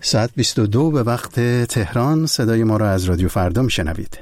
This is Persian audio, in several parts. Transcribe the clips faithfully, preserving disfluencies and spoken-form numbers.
ساعت بیست و دو به وقت تهران. صدای ما را از رادیو فردا میشنوید.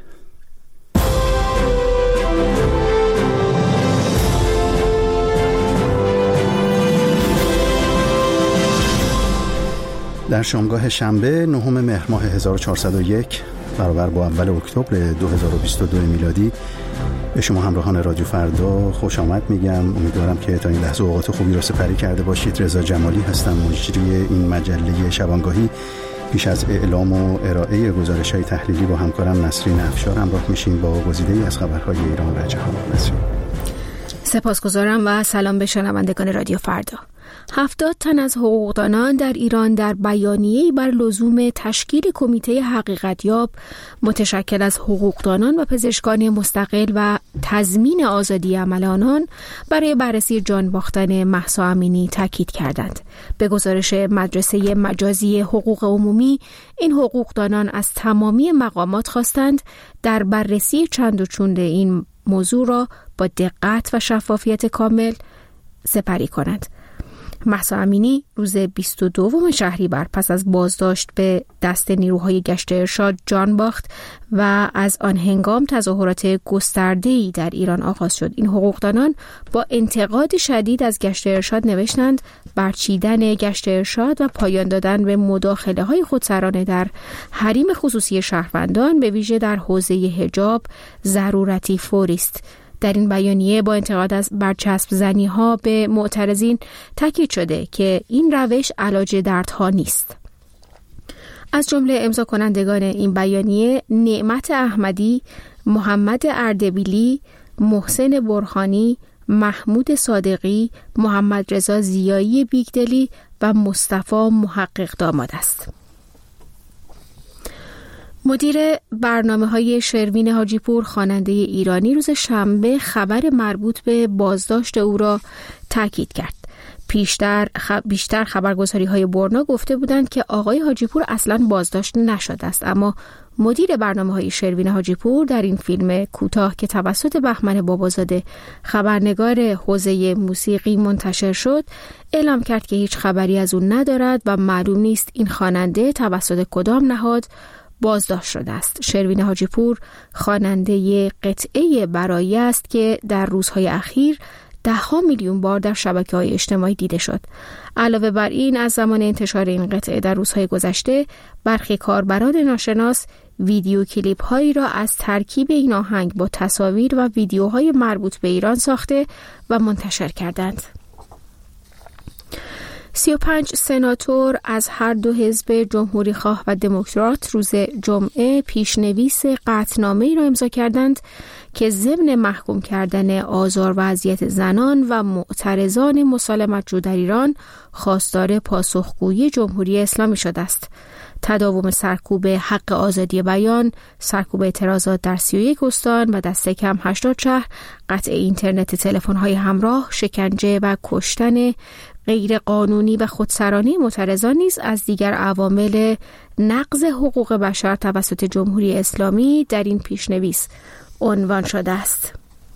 در شامگاه شنبه نهم مهر ماه هزار و چهارصد و یک برابر با اول اکتبر دو هزار و بیست و دو میلادی به شما همراهان رادیو فردا خوش آمد میگم. امیدوارم که تا این لحظه اوقات خوبی را سپری کرده باشید. رضا جمالی هستم، مجری این مجله شبانگاهی. پیش از اعلام و ارائه گزارش‌های تحلیلی با همکارم نسرین افشار همراه میشیم با گزیده‌ای از خبرهای ایران و جهان. نسرین. سپاسگزارم و سلام به شنوندگان رادیو فردا. هفتاد تن از حقوقدانان در ایران در بیانیه‌ای بر لزوم تشکیل کمیته حقیقتیاب متشکل از حقوقدانان و پزشکان مستقل و تضمین آزادی عمل آنان برای بررسی جان باختن مهسا امینی تاکید کردند. به گزارش مدرسه مجازی حقوق عمومی، این حقوقدانان از تمامی مقامات خواستند در بررسی چند و چند این موضوع را با دقت و شفافیت کامل سپری کنند. مهسا امینی روز بیست و دوم شهریور پس از بازداشت به دست نیروهای گشت ارشاد جان باخت و از آن هنگام تظاهرات گسترده‌ای در ایران آغاز شد. این حقوقدانان با انتقاد شدید از گشت ارشاد نوشتند برچیدن گشت ارشاد و پایان دادن به مداخله‌های خودسرانه در حریم خصوصی شهروندان به ویژه در حوزه حجاب ضرورتی فوری است. در این بیانیه با انتقاد از برچسب زنی ها به معترضین تاکید شده که این روش علاج دردها نیست. از جمله امضا کنندگان این بیانیه نعمت احمدی، محمد اردبیلی، محسن برهانی، محمود صادقی، محمد رضا زیایی بیگدلی و مصطفی محقق داماد است. مدیر برنامه‌های شروین حاجیپور، خواننده ایرانی، روز شنبه خبر مربوط به بازداشت او را تاکید کرد. پیشتر خب بیشتر خبرگزاری‌های برنا گفته بودند که آقای حاجیپور اصلاً بازداشت نشده است، اما مدیر برنامه‌های شروین حاجیپور در این فیلم کوتاه که توسط بهمن بابازاده خبرنگار حوزه موسیقی منتشر شد، اعلام کرد که هیچ خبری از او ندارد و معلوم نیست این خواننده توسط کدام نهاد بازداشت شده است. شروین حاجیپور خواننده قطعه برایی است که در روزهای اخیر ده ها میلیون بار در شبکه‌های اجتماعی دیده شد. علاوه بر این، از زمان انتشار این قطعه در روزهای گذشته برخی کاربران ناشناس ویدیو کلیپ هایی را از ترکیب این آهنگ با تصاویر و ویدیوهای مربوط به ایران ساخته و منتشر کردند. سی و پنج سناتور از هر دو حزب جمهوری خواه و دموکرات روز جمعه پیشنویس قطعنامه‌ای را امضا کردند که ضمن محکوم کردن آزار و اذیت زنان و معترضان مسالمت‌جو در ایران خواستار پاسخگویی جمهوری اسلامی شده است. تداوم سرکوب حق آزادی بیان، سرکوب اعتراضات در سی و یک استان و دست کم هشتاد شهر، قطع اینترنت تلفن‌های همراه، شکنجه و کشتن غیر قانونی و خودسرانه معترضان نیز از دیگر عوامل نقض حقوق بشر توسط جمهوری اسلامی در این پیشنویس عنوان شده است.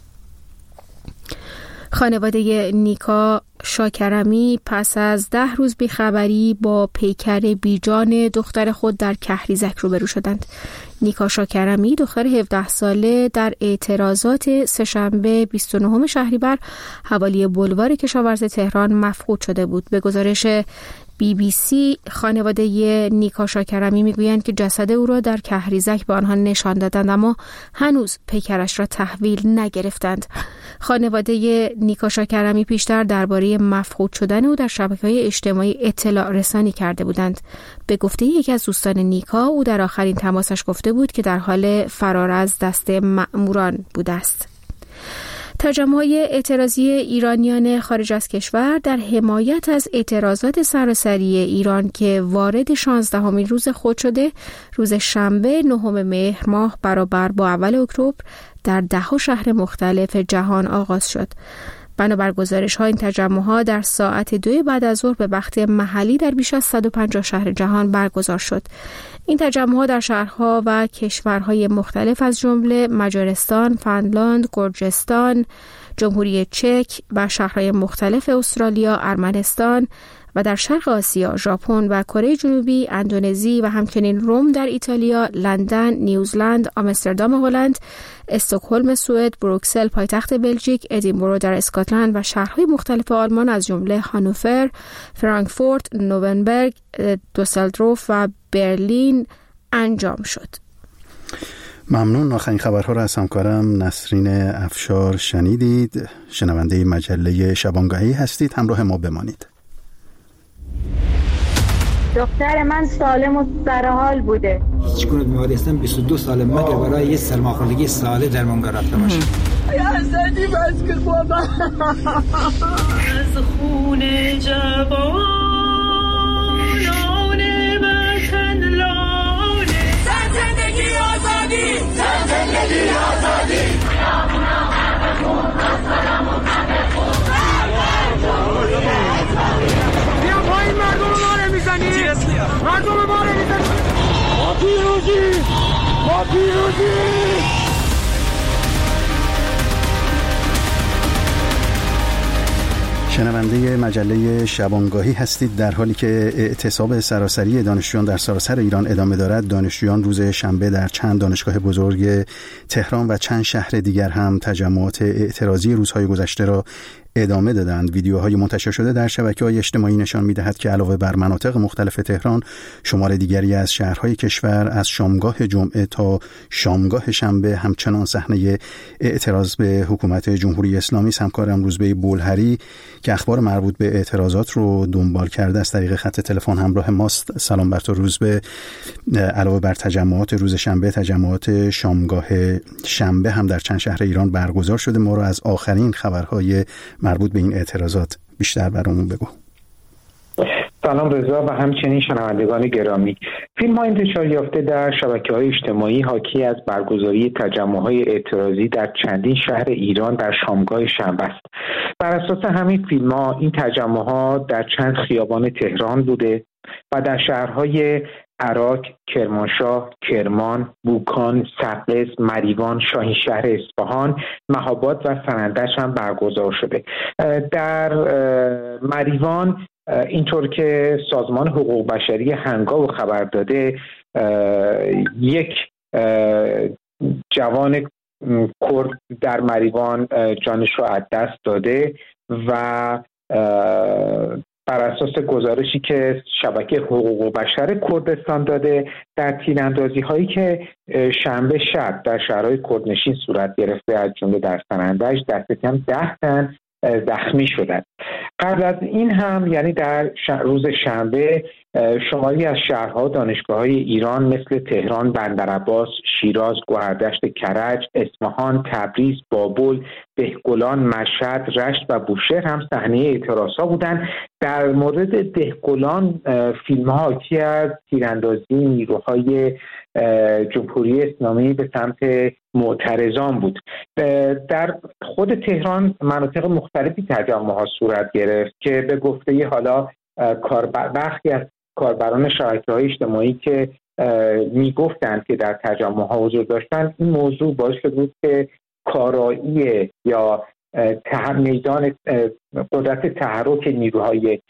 خانواده نیکا شاکرمی پس از ده روز بیخبری با پیکر بیجان دختر خود در کهریزک روبرو شدند. نیکا شاکرمی دختر هفده ساله در اعتراضات سه‌شنبه بیست و نهم شهریور حوالی بولوار کشاورز تهران مفقود شده بود. به گزارش بی بی سی خانواده نیکا شاکرمی میگویند که جسد او را در کهریزک به آنها نشان دادند اما هنوز پیکرش را تحویل نگرفتند. خانواده نیکا شاکرمی پیشتر درباره مفقود شدن او در شبکه‌های اجتماعی اطلاع رسانی کرده بودند. به گفته یکی از دوستان نیکا، او در آخرین تماسش گفته بود که در حال فرار از دست مأموران بوده است. تجمع‌های اعتراضی ایرانیان خارج از کشور در حمایت از اعتراضات سراسری ایران که وارد شانزدهمین روز خود شده، روز شنبه نهم مهر ماه برابر با اول اکتبر در ده ها شهر مختلف جهان آغاز شد. بنابر گزارش‌ها این تجمع‌ها در ساعت دو بعد از ظهر به وقت محلی در بیش از صد و پنجاه شهر جهان برگزار شد. این تجمع‌ها در شهرها و کشورهای مختلف از جمله مجارستان، فنلاند، گرجستان، جمهوری چک و شهرهای مختلف استرالیا، ارمنستان و در شرق آسیا ژاپن و کره جنوبی، اندونزی و همچنین روم در ایتالیا، لندن، نیوزلند، آمستردام هلند، استکهلم سوئد، بروکسل پایتخت بلژیک، ادینبرو در اسکاتلند و شهرهای مختلف آلمان از جمله هانوفر، فرانکفورت، نورنبرگ، دوسلدورف و برلین انجام شد. ممنون. آخرین خبرها را از همکارم نسرین افشار شنیدید. شنونده مجله شبانگاهی هستید، همراه ما بمانید. دختر من سالم و سرحال بوده. هیچگونه بیماری هستم بیست و دو ساله مگه برای یه سرماخوردگی ساله درمانگاه رفته باشم. یا حسنی بس کن بابا. از خون جوانان وطن لانه. زن زندگی آزادی، زن زندگی آزادی. بیا پایین، مردم ما رو میزنی، مردم ما رو میزنی. ما پیروزی، ما پیروزی. شنونده مجله شبانگاهی هستید. در حالی که اعتصاب سراسری دانشجویان در سراسر ایران ادامه دارد، دانشجویان روز شنبه در چند دانشگاه بزرگ تهران و چند شهر دیگر هم تجمعات اعتراضی روزهای گذشته را ادامه دادند. ویدیوهای منتشر شده در شبکه‌های اجتماعی نشان می‌دهد که علاوه بر مناطق مختلف تهران، شمار دیگری از شهرهای کشور از شامگاه جمعه تا شامگاه شنبه همچنان صحنه اعتراض به حکومت جمهوری اسلامی. همکارم روزبه بولهری که اخبار مربوط به اعتراضات رو دنبال کرده از طریق خط تلفن همراه ماست. سلام بر تو روزبه. علاوه بر تجمعات روز شنبه، تجمعات شامگاه شنبه هم در چند شهر ایران برگزار شده. ما رو از آخرین خبرهای مربوط به این اعتراضات بیشتر برامون بگو. سلام رضا و همچنین شنوندگان گرامی. فیلم ها انتشار یافته در شبکه‌های اجتماعی حاکی از برگزاری تجمع‌های اعتراضی در چندین شهر ایران در شامگاه شنبه است. بر اساس همین فیلم ها این تجمع‌ها در چند خیابان تهران بوده و در شهرهای عراق، کرمانشاه، کرمان، بوکان، سقز، مریوان، شاهینشهر اصفهان، مهاباد و سنندج هم برگزار شده. در مریوان اینطور که سازمان حقوق بشری هنگاو خبر داده، یک جوان کرد در مریوان جانش رو از دست داده و بر اساس گزارشی که شبکه حقوق بشر کردستان داده، در تیراندازی هایی که شنبه شب در شهرهای کردنشین صورت گرفته از جمله در سنندج دست کم ده تن زخمی شدند. قبل از این هم یعنی در روز شنبه شماری از شهرها دانشگاه‌های ایران مثل تهران، بندرعباس، شیراز، گوهردشت کرج، اصفهان، تبریز، بابل، دهقلان، مشهد، رشت و بوشهر هم صحنه اعتراض‌ها بودند. در مورد دهقلان فیلم‌ها حاکی از تیراندازی نیروهای جمهوری اسلامی به سمت معترضان بود. در خود تهران مناطق مختلفی تجمع‌ها صورت گرفت که به گفته حالا برخی از کاربران شبکه‌های اجتماعی که میگفتند که در تجمع‌ها حضور داشتن، این موضوع باعث شد بود که کارایی یا میدان قدرت تحرک نیروهای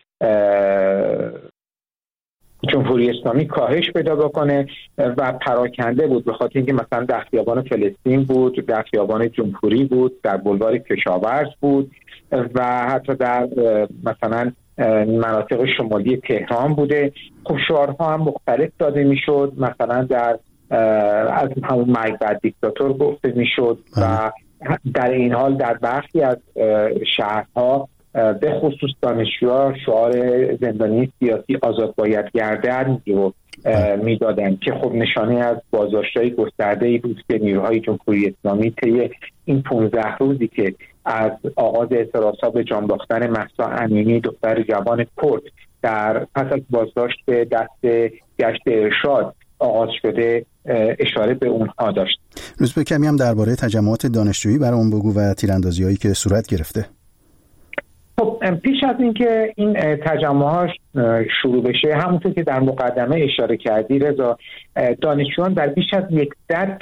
جمهوری اسلامی کاهش پیدا بکنه و پراکنده بود، به خاطر اینکه مثلا در خیابان فلسطین بود، در خیابان جمهوری بود، در بلوار کشاورز بود و حتی در مثلا مناطق شمالی تهران بوده. خب شعارها هم مختلف داده میشد، مثلا در از همون مرگ بر دیکتاتور گفته میشد و در این حال در برخی از شهرها به خصوص دانشجوها شعار زندانی سیاسی آزاد باید گردن رو میدادن که خب نشانه از بازداشت‌های گسترده‌ای بود که نیروهای جمهوری اسلامی طی این پانزده روزی که از آغاز اعتراضات به جان باختن مهسا امینی دختر جوان کرد در پس از بازداشت به دست گشت ارشاد آغاز شده اشاره به اونها داشت. روزبه کمی هم درباره تجمعات دانشجویی برام بگو و تیراندازی‌هایی که صورت گرفته. خب پیش از اینکه این تجمعات شروع بشه، همونطور که در مقدمه اشاره کردی رضا، دانشجویان در بیش از یکصد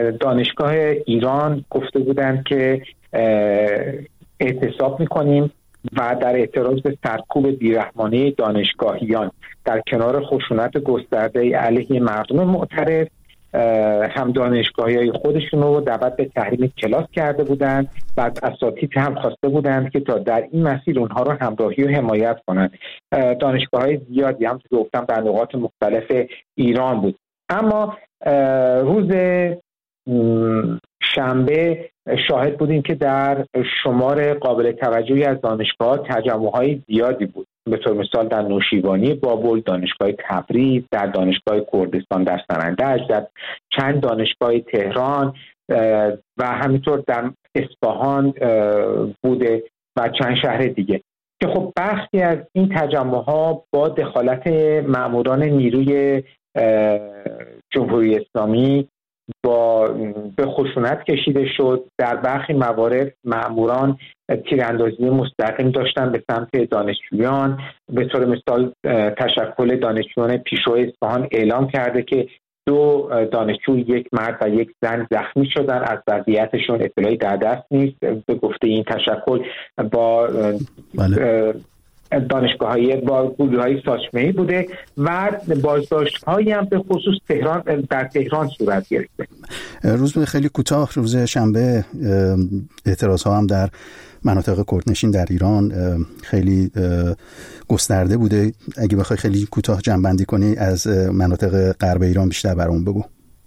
دانشگاه ایران گفته بودند که اعتصاب می‌کنیم و در اعتراض به سرکوب بیرحمانه دانشگاهیان در کنار خشونت گسترده علیه مردم معترض، هم دانشگاهی‌های خودشون رو دعوت به تحریم کلاس کرده بودند و از اساتید هم خواسته بودند که تا در این مسیر اونها رو همراهی و حمایت کنند. دانشگاه‌های زیادی هم که گفتم در نقاط مختلف ایران بود. اما روز شنبه شاهد بودیم که در شمار قابل توجهی از دانشگاه‌ها تجمع‌های زیادی بود. به طور مثال در نوشیروانی بابل، دانشگاه تبریز، در دانشگاه کردستان در سنندج، در چند دانشگاه تهران و همینطور در اصفهان بوده و چند شهر دیگه که خب بخشی از این تجمع‌ها با دخالت ماموران نیروی جمهوری اسلامی با به خشونت کشیده شد. در برخی موارد ماموران تیراندازی مستقیم داشتن به سمت دانشجویان. به طور مثال تشکل دانشجویان پیشرو اصفهان اعلام کرده که دو دانشجو، یک مرد و یک زن زخمی شدن، از وضعیتشون اطلاعی در دست نیست. به گفته این تشکل با بله. دانشگاه‌های با گروه‌های ساچمه‌ای بوده و بازداشت‌هایی هم به خصوص تهران در تهران صورت گرفته. روز خیلی کوتاه، روز شنبه اعتراض‌ها هم در مناطق کردنشین در ایران خیلی گسترده بوده. اگه بخوای خیلی کوتاه جمع‌بندی کنی از مناطق غرب ایران بیشتر برام بگو.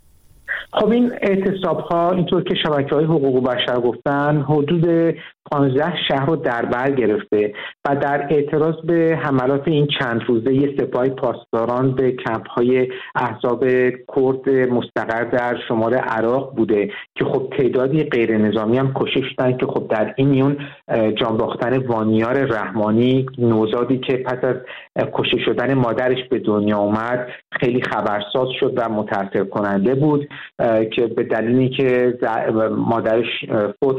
خب این اعتصاب‌ها اینطور که شبکه‌های حقوق بشر گفتن حدود پانزده شهر رو در بر گرفته و در اعتراض به حملات این چند روزه یه سپاه پاسداران به کمپ‌های احزاب کرد مستقر در شمال عراق بوده که خب تعدادی غیر نظامی هم کشته شدن که خب در این میون جان باختن وانیار رحمانی، نوزادی که پس از کشته شدن مادرش به دنیا اومد خیلی خبرساز شد و متأثر کننده بود که به دلیلی که مادرش فوت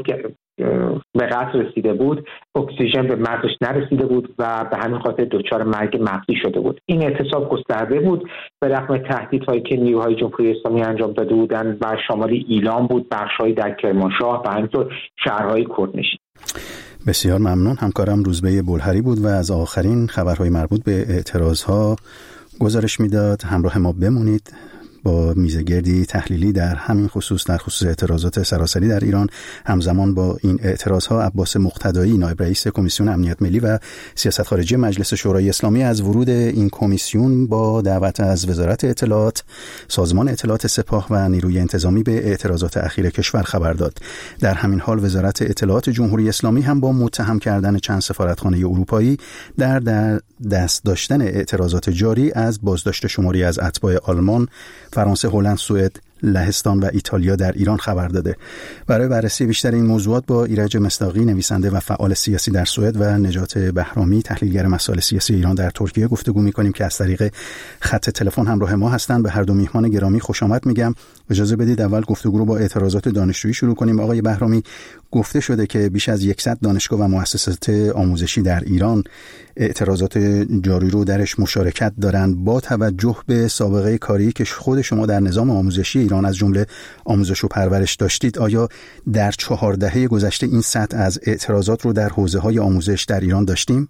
به قتل رسیده بود، اکسیژن به مغزش نرسیده بود و به همین خاطر دچار مرگ مغزی شده بود. این اعتصاب گسترده بود به رغم تهدیدهایی که نیروهای جمهوری اسلامی انجام داده بودند و شمال ایلام بود، بخش‌های در کرمانشاه و همینطور شهرهای کردنشین. بسیار ممنون. همکارم روزبه بلهری بود و از آخرین خبرهای مربوط به اعتراضها گزارش میداد. همراه ما بمونید با میزگردی تحلیلی در همین خصوص، در خصوص اعتراضات سراسری در ایران. همزمان با این اعتراضها عباس مقتدایی، نایب رئیس کمیسیون امنیت ملی و سیاست خارجی مجلس شورای اسلامی، از ورود این کمیسیون با دعوت از وزارت اطلاعات، سازمان اطلاعات سپاه و نیروی انتظامی به اعتراضات اخیر کشور خبر داد. در همین حال وزارت اطلاعات جمهوری اسلامی هم با متهم کردن چند سفارتخانه اروپایی در, در دست داشتن اعتراضات جاری از بازداشت شماری از اتباع آلمان، فرانسه، هلند، سوئد، لهستان و ایتالیا در ایران خبر داده. برای بررسی بیشتر این موضوعات با ایرج مصداقی، نویسنده و فعال سیاسی در سوئد، و نجات بهرامی، تحلیلگر مسائل سیاسی ایران در ترکیه گفتگو می‌کنیم که از طریق خط تلفن همراه ما هستند. به هر دو میهمان گرامی خوش آمد میگم. اجازه بدید اول گفتگو رو با اعتراضات دانشجویی شروع کنیم. آقای بهرامی، گفته شده که بیش از صد دانشگاه و مؤسسات آموزشی در ایران اعتراضات جاری رو درش مشارکت دارند. با توجه به سابقه کاری که خود شما در نظام آموزشی ایران از جمله آموزش و پرورش داشتید، آیا در چهار دهه گذشته این سطح از اعتراضات رو در حوزه‌های آموزش در ایران داشتیم؟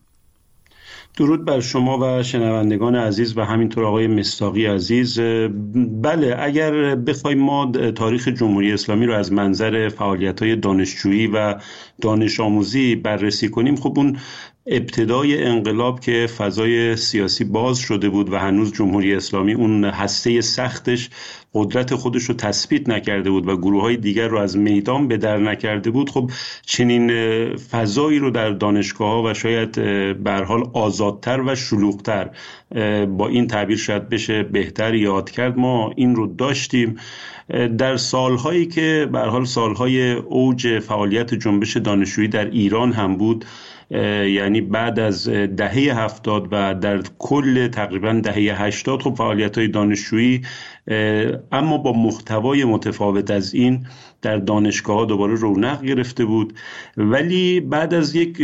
درود بر شما و شنوندگان عزیز و همینطور آقای مصداقی عزیز. بله، اگر بخوایم ما تاریخ جمهوری اسلامی رو از منظر فعالیت‌های دانشجویی و دانش آموزی بررسی کنیم، خب اون ابتدای انقلاب که فضای سیاسی باز شده بود و هنوز جمهوری اسلامی اون هسته سختش قدرت خودش رو تثبیت نکرده بود و گروه‌های دیگر رو از میدان به در نکرده بود، خب چنین فضایی رو در دانشگاه‌ها و شاید به هر حال آزادتر و شلوغ‌تر، با این تعبیر شاید بشه بهتر یاد کرد، ما این رو داشتیم در سالهایی که به هر حال سالهای اوج فعالیت جنبش دانشجویی در ایران هم بود، یعنی بعد از دهه هفتاد و در کل تقریبا دهه هشتاد. خب فعالیت‌های دانشجویی اما با محتوای متفاوت از این در دانشگاه‌ها دوباره رونق گرفته بود، ولی بعد از یک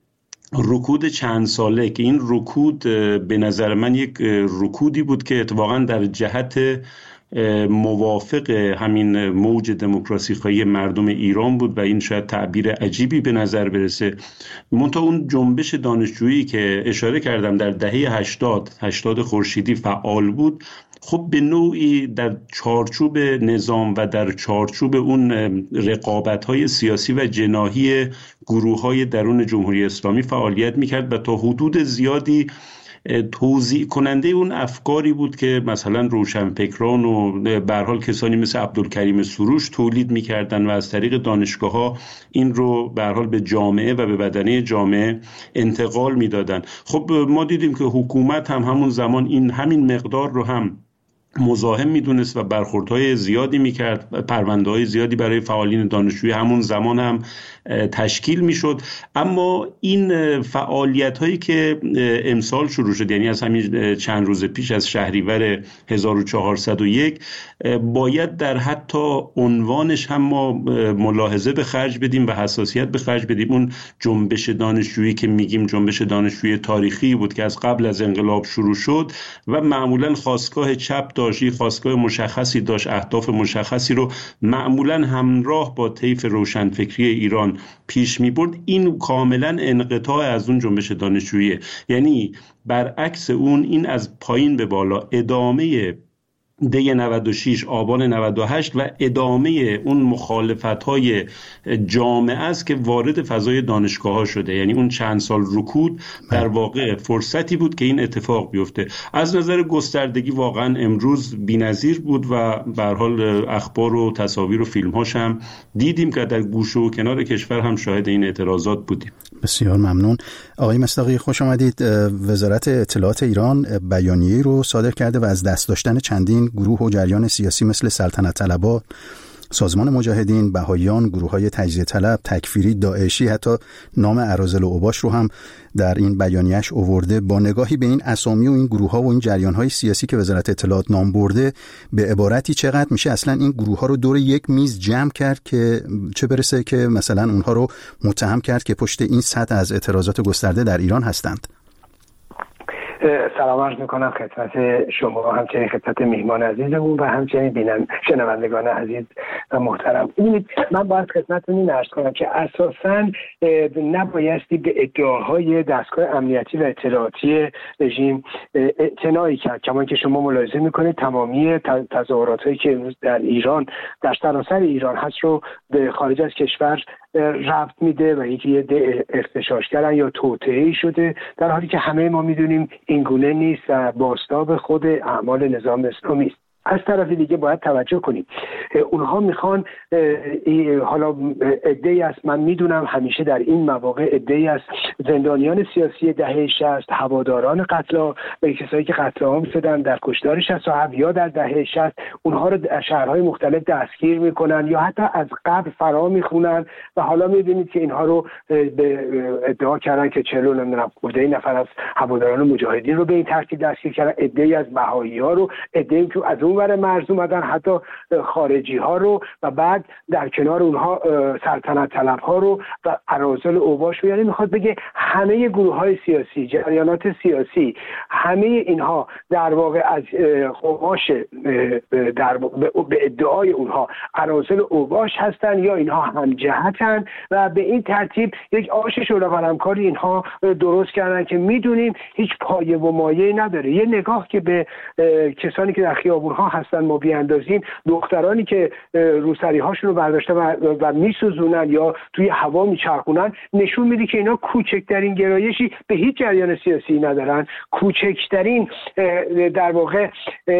رکود چند ساله که این رکود به نظر من یک رکودی بود که اتفاقا در جهت موافق همین موج دموکراسی خواهی مردم ایران بود و این شاید تعبیر عجیبی به نظر برسه. منتها اون جنبش دانشجویی که اشاره کردم در دهه هشتاد هشتاد خورشیدی فعال بود، خب به نوعی در چارچوب نظام و در چارچوب اون رقابت‌های سیاسی و جناحی گروه‌های درون جمهوری اسلامی فعالیت می‌کرد و تا حدود زیادی توزیع کننده اون افکاری بود که مثلا روشنفکران و به هر حال کسانی مثل عبدالکریم سروش تولید می‌کردن و از طریق دانشگاه‌ها این رو به هر حال به جامعه و به بدنه جامعه انتقال می‌دادن. خب ما دیدیم که حکومت هم همون زمان این همین مقدار رو هم مزاحم میدونست و برخوردهای زیادی میکرد، پرونده‌های زیادی برای فعالین دانشجویی همون زمان هم تشکیل میشد. اما این فعالیت‌هایی که امسال شروع شد، یعنی از همین چند روز پیش از شهریور هزار و چهارصد و یک، باید در حتی عنوانش هم ما ملاحظه به خرج بدیم و حساسیت به خرج بدیم. اون جنبش دانشجویی که میگیم جنبش دانشجویی تاریخی بود که از قبل از انقلاب شروع شد و معمولاً خاستگاه چپ داشت، خاستگاه مشخصی داشت، اهداف مشخصی رو معمولاً همراه با طیف روشنفکری ایران پیش می برد. این کاملاً انقطاع از اون جنبش دانشجویی، یعنی برعکس اون این از پایین به بالا ادامه دی نود و شش آبان نود و هشت و ادامه اون مخالفت‌های جامعه است که وارد فضای دانشگاه‌ها شده. یعنی اون چند سال رکود در واقع فرصتی بود که این اتفاق بیفته. از نظر گستردگی واقعا امروز بی‌نظیر بود و به هر حال اخبار و تصاویر و فیلم‌هاش هم دیدیم که در گوشه و کنار کشور هم شاهد این اعتراضات بودیم. بسیار ممنون. آقای مصداقی خوش آمدید. وزارت اطلاعات ایران بیانیه‌ای رو صادر کرده و از دست داشتن چندین گروه و جریان سیاسی مثل سلطنت طلبها، سازمان مجاهدین، بهائیان، گروه‌های تجزیه طلب، تکفیری، داعشی، حتی نام اراذل و اوباش رو هم در این بیانیه‌اش آورده. با نگاهی به این اسامی و این گروه‌ها و این جریان‌های سیاسی که وزارت اطلاعات نام برده، به عبارتی چقدر میشه اصلا این گروه‌ها رو دور یک میز جمع کرد که چه برسه که مثلا اونها رو متهم کرد که پشت این سطح از اعتراضات گسترده در ایران هستند؟ سلام عرض میکنم خدمت شما، همچنین خدمت میهمان عزیزمون و همچنین بینن شنوندگان عزیز و محترم. ببینید من باید خدمتتون این عرض کنم که اساساً نبایستی به ادعاهای دستگاه امنیتی و اطلاعاتی رژیم اعتنایی کرد. کما که شما ملاحظه میکنید تمامی تظاهرات‌هایی که امروز در ایران در سراسر ایران هست رو به خارج از کشور ربط میده و یکی یه اختشاش کردن یا توطئه‌ای شده، در حالی که همه ما میدونیم این گونه نیست و بازتاب خود اعمال نظام اسلامی است. از طرف دیگه باید توجه کنیم اونها میخوان حالا عده‌ای است، من میدونم همیشه در این مواقع عده‌ای است زندانیان سیاسی دهه شصت، هواداران قتل و کسایی که قتل عام شدن در کشتار شصت و هفت یا در دهه شصت، اونها رو در شهرهای مختلف دستگیر میکنن یا حتی از قبل فرا میخونن و حالا میبینید که اینها رو به ادعا کردن که چلو نمیدونم خورده این نفر از هواداران مجاهدین رو به این ترتیب دستگیر کردن، عده‌ای از بهائی‌ها رو، عده‌ای که از اون ور مرز اومدن حتی خارجی ها رو و بعد در کنار اونها سلطنت طلب ها رو و اراذل اوباش رو. یعنی میخواد بگه همه گروه های سیاسی، جریانات سیاسی، همه اینها در واقع از قماش در به ادعای اونها اراذل اوباش هستن یا اینها هم جهتن و به این ترتیب یک آش شورا قلمکاری اینها درست کردن که میدونیم هیچ پایه و مایه‌ای نداره. یه نگاه که به کسانی که در خیابون ها هستن ما بیاندازیم، دخترانی که روسری هاشون رو برداشته و, و میسوزونن یا توی هوا میچرخونن، نشون میده که اینا کوچکترین گرایشی به هیچ جریان سیاسی ندارن، کوچکترین در واقع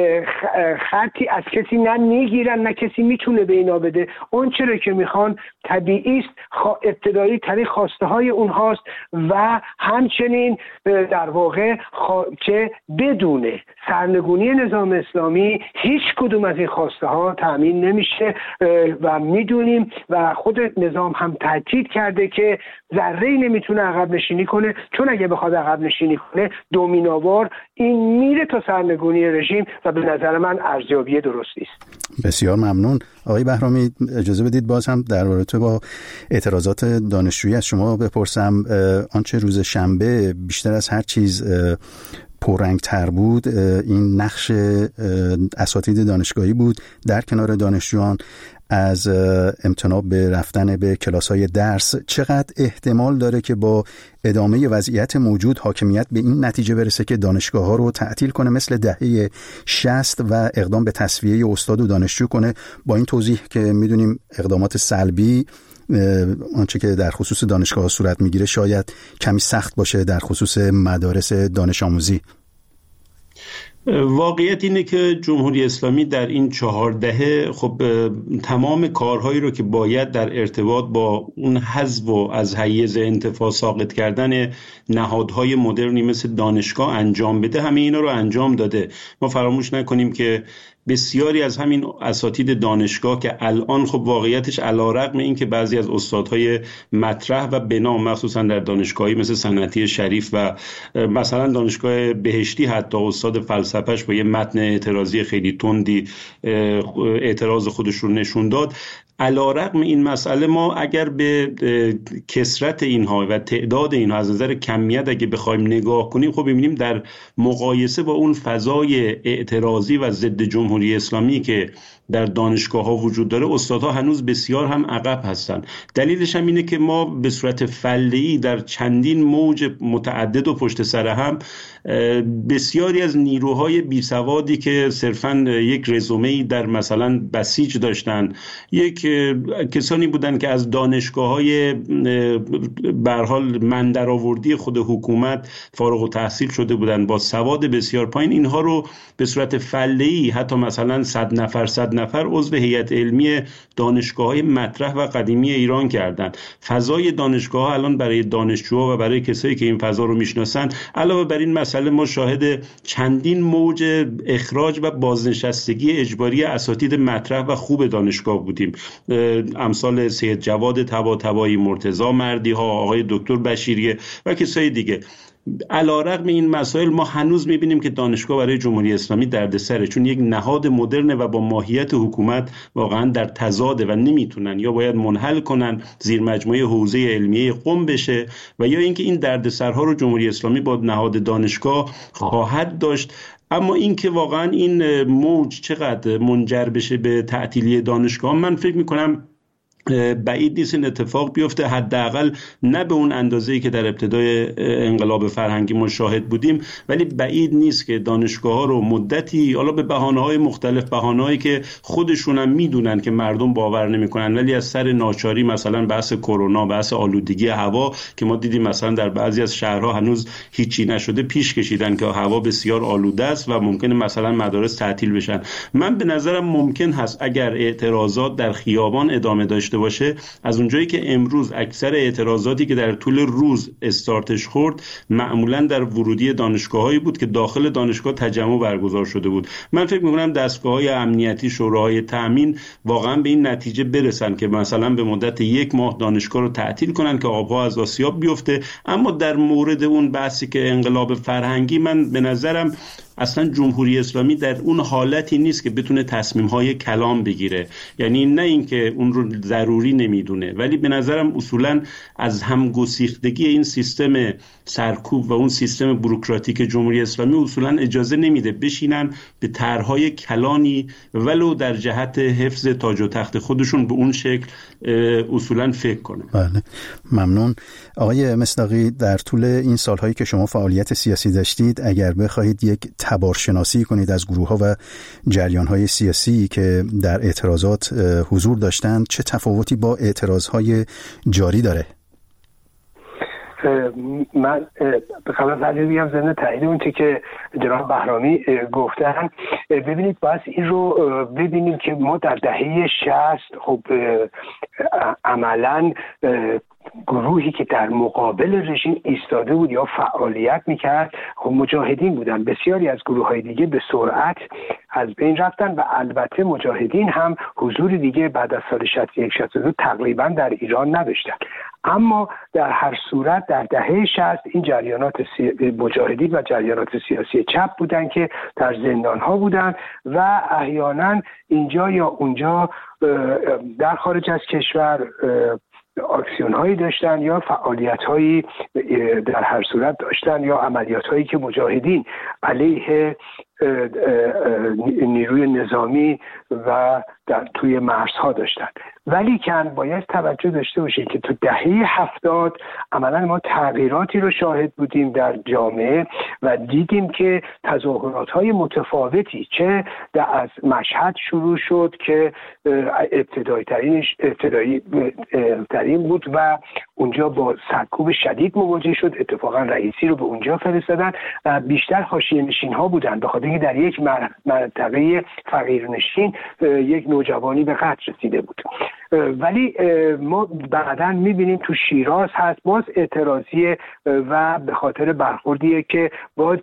خطی از کسی نه میگیرن نه کسی میتونه به اینا بده. اون چرا که میخوان طبیعی است، ابتدایی ترین خواسته های اونهاست و همچنین در واقع که بدون سرنگونی نظام اسلامی هیچ کدوم از این خواسته ها تأمین نمیشه و میدونیم و خود نظام هم تاکید کرده که ذره‌ای نمیتونه عقب نشینی کنه، چون اگه بخواد عقب نشینی کنه دومینووار این میره تا سرنگونی رژیم و به نظر من ارزیابی درستی است. بسیار ممنون. آقای بهرامی اجازه بدید باز هم در رابطه با اعتراضات دانشجویی از شما بپرسم. آنچه روز شنبه بیشتر از هر چیز پررنگ تر بود این نقش اساتید دانشگاهی بود در کنار دانشجویان از امتناع به رفتن به کلاس‌های درس. چقدر احتمال داره که با ادامه وضعیت موجود حاکمیت به این نتیجه برسه که دانشگاه‌ها رو تعطیل کنه مثل دهه شصت و اقدام به تصفیه استاد و دانشجو کنه، با این توضیح که میدونیم اقدامات سلبی آنچه که در خصوص دانشگاه‌ها صورت میگیره شاید کمی سخت باشه در خصوص مدارس دانش آموزی؟ واقعیت اینه که جمهوری اسلامی در این چهار دهه خب تمام کارهایی رو که باید در ارتباط با اون حذف و از حیز انتفاع ساقط کردن نهادهای مدرنی مثل دانشگاه انجام بده، همه اینا رو انجام داده. ما فراموش نکنیم که بسیاری از همین اساتید دانشگاه که الان خب واقعیتش علی‌رغم این که بعضی از استادهای مطرح و بنا مخصوصا در دانشگاهی مثل صنعتی شریف و مثلا دانشگاه بهشتی حتی استاد فلسفهش با یه متن اعتراضی خیلی تندی اعتراض خودش رو نشون داد، علی‌رغم این مسئله ما اگر به کثرت اینها و تعداد اینها از نظر کمیت اگه بخوایم نگاه کنیم، خب می‌بینیم در مقایسه با اون فضای اعتراضی و ضد جمهوری اسلامی که در دانشگاه‌ها وجود داره، استادها هنوز بسیار هم عقب هستند. دلیلش هم اینه که ما به صورت فله‌ای در چندین موج متعدد و پشت سر هم بسیاری از نیروهای بیسوادی که صرفاً یک رزومه‌ای در مثلا بسیج داشتن، یک کسانی بودن که از دانشگاه‌های به هر حال من درآوردی خود حکومت فارغ التحصیل شده بودن با سواد بسیار پایین، اینها رو به صورت فله‌ای حتی مثلا صد نفر صد نفر عضو هیئت علمی دانشگاه‌های مطرح و قدیمی ایران کردند. فضای دانشگاه‌ها الان برای دانشجوها و برای کسایی که این فضا رو میشناسن، علاوه بر این مسئله ما شاهد چندین موج اخراج و بازنشستگی اجباری اساتید مطرح و خوب دانشگاه بودیم، امثال سید جواد طباطبایی، مرتضی مردی‌ها، آقای دکتر بشیریه و کسای دیگه. علی‌رغم این مسائل ما هنوز می‌بینیم که دانشگاه برای جمهوری اسلامی دردسره، چون یک نهاد مدرنه و با ماهیت حکومت واقعا در تضاده و نمیتونن، یا باید منحل کنن زیر مجموعه حوزه علمیه قم بشه، و یا اینکه این دردسرها رو جمهوری اسلامی با نهاد دانشگاه خواهد داشت. اما اینکه واقعا این موج چقدر منجر بشه به تعطیلی دانشگاه، من فکر می‌کنم بعید نیست این اتفاق بیفته، حداقل نه به اون اندازه‌ای که در ابتدای انقلاب فرهنگی ما شاهد بودیم، ولی بعید نیست که دانشگاه‌ها رو مدتی، حالا به بهانه‌های مختلف، بهانه‌هایی که خودشون هم میدونن که مردم باور نمی‌کنن، ولی از سر ناچاری، مثلا بحث کرونا، بحث آلودگی هوا که ما دیدیم مثلا در بعضی از شهرها هنوز هیچی نشده، پیش کشیدن که هوا بسیار آلوده است و ممکنه مثلا مدارس تعطیل بشن. من به نظرم ممکن هست اگر اعتراضات در خیابان ادامه داشته باشه، از اونجایی که امروز اکثر اعتراضاتی که در طول روز استارتش خورد معمولا در ورودی دانشگاهایی بود که داخل دانشگاه تجمع برگزار شده بود، من فکر می‌کنم دستگاه‌های امنیتی، شوراهای تامین واقعا به این نتیجه برسن که مثلا به مدت یک ماه دانشگاه رو تعطیل کنن که آبها از آسیاب بیفته. اما در مورد اون بحثی که انقلاب فرهنگی، من به نظرم اصلا جمهوری اسلامی در اون حالتی نیست که بتونه تصمیم‌های کلام بگیره، یعنی نه اینکه اون رو ضروری نمیدونه، ولی به نظرم اصولا از همگسیختگی این سیستم سرکوب و اون سیستم بوروکراتیک جمهوری اسلامی اصولا اجازه نمیده بشینن به طرح‌های کلانی ولو در جهت حفظ تاج و تخت خودشون به اون شکل اصولا فکر کنن. بله، ممنون. آقای مصداقی، در طول این سالهایی که شما فعالیت سیاسی داشتید، اگر بخواهید یک تبارشناسی کنید از گروه‌ها و جریان‌های سیاسی که در اعتراضات حضور داشتند، چه تفاوتی با اعتراض‌های جاری داره؟ من به خلاص علی بگم ضمن تایید اون چیزی که جناب بهرامی گفتن، ببینید باید این رو ببینیم که ما در دهه شصت خب عملاً گروهی که در مقابل رژیم ایستاده بود یا فعالیت میکرد خب مجاهدین بودن. بسیاری از گروه‌های دیگه به سرعت از بین رفتن و البته مجاهدین هم حضور دیگه بعد از سال شصت و یک شصت و دو تقریبا در ایران نداشتن. اما در هر صورت در دهه شصت این جریانات سی... مجاهدین و جریانات سیاسی چپ بودن که در زندان‌ها بودن و احیانا اینجا یا اونجا در خارج از کشور اکسیون هایی داشتن یا فعالیت هایی در هر صورت داشتن یا عملیات هایی که مجاهدین علیه نیروی نظامی و در توی مرزها داشتن. ولی کن باید توجه داشته باشید که تو دهه هفتاد عملا ما تغییراتی رو شاهد بودیم در جامعه و دیدیم که تظاهرات های متفاوتی چه در از مشهد شروع شد که ابتدایی ترینش ابتدایی ترین بود و اونجا با سرکوب شدید مواجه شد. اتفاقا رئیسی رو به اونجا فرستادن و بیشتر حاشیه نشین ها بودن به خاطر اینکه در یک منطقه فقیرنشین یک نوجوانی به قتل رسیده بود. ولی ما بعداً می‌بینیم تو شیراز هست باز اعتراضیه و به خاطر برخوردیه که باز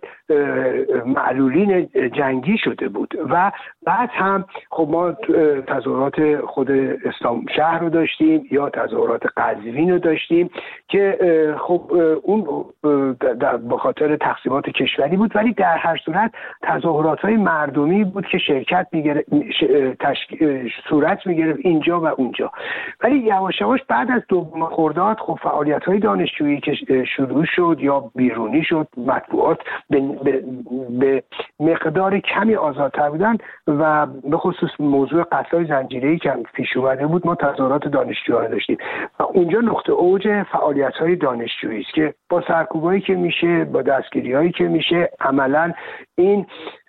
معلولین جنگی شده بود و بعد هم خب ما تظاهرات خود اسلام شهر رو داشتیم یا تظاهرات قزوین رو داشتیم که خب اون به خاطر تقسیمات کشوری بود، ولی در هر صورت تظاهرات‌های مردمی بود که شرکت می‌گرفت تشک... صورت می‌گرفت اینجا و اونجا. ولی یواش یواش بعد از دوم خرداد خب فعالیت‌های دانشجویی که شروع شد یا بیرونی شد، مطبوعات به, به... به مقدار کمی آزادتر بودن و به خصوص موضوع قتل‌های زنجیره‌ای که پیش اومده بود ما تظاهرات دانشجویان داشتیم و اونجا نقطه اوج فعالیت‌های دانشجویی است که با سرکوبایی که میشه با دستگیری‌هایی که میشه عملاً این